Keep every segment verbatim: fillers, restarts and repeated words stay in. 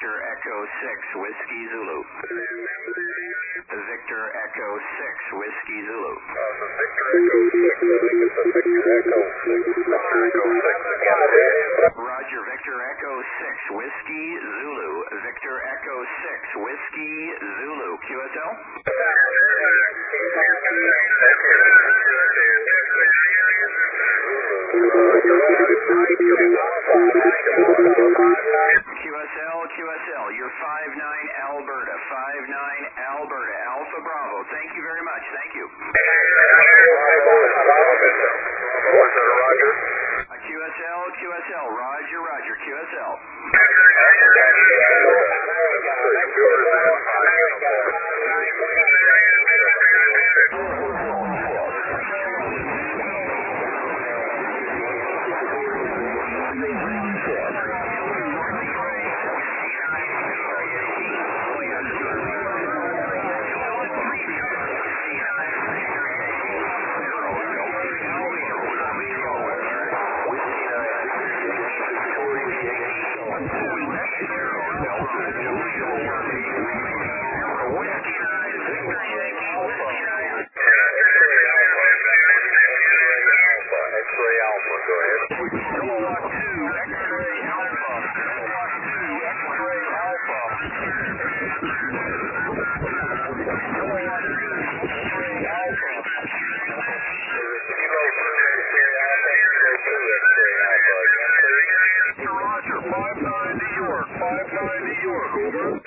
Victor Echo six, Whiskey Zulu. Victor Echo six, Whiskey Zulu. Uh, the Victor Echo six, I think it's the Victor Echo six. Victor Echo six again. Roger, Victor Echo six, Whiskey Zulu. Victor Echo six, Whiskey Zulu. Q S L? Q S L, Q S L, you're five nine Alberta, five nine Alberta, Alpha Bravo. Thank you very much. Thank you. Roger. Uh, Q S L, Q S L, Roger, Roger, Q S L.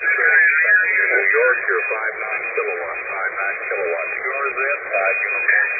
York, you're five nine kilowatt, five nine kilowatt. Yours is, uh, you